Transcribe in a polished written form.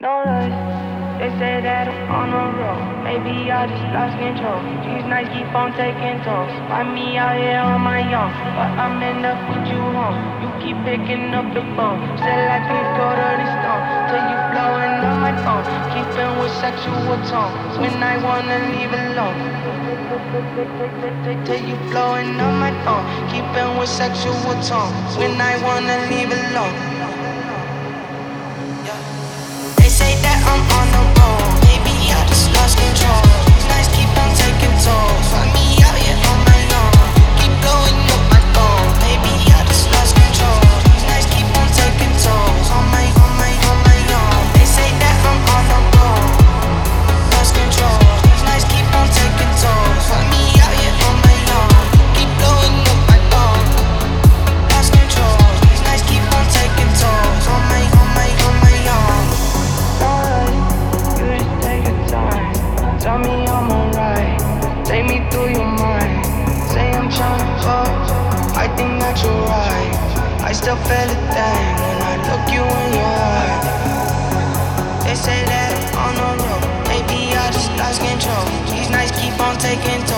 No less. They say that I'm on the road. Maybe I just lost control. These nights keep on taking tolls. Find me out here on my own, but I'm end up with you home. You keep picking up the phone. Said like these go to the stone. Till you blowing up my phone. Keeping with sexual tone. When I wanna leave alone. Till you blowing up my phone. Keeping with sexual tone. When I wanna leave alone. They say that I'm on the road. Maybe I just lost control. These nights keep on taking tolls. Find me out here on my own. Keep blowing up my phone. Maybe I just lost control. These nights keep on taking tolls. On my own. They say that I'm on the road. Lost control. These nights keep on taking tolls. Find me out here on my own. Keep blowing up my phone. Lost control. These nights keep on taking tolls. On my own. Tell me I'm alright, take me through your mind. Say I'm tryna fuck, I think that you're right. I still feel a thing when I look you in your eye. They say that I'm on the road, maybe I just lost control. These nights keep on taking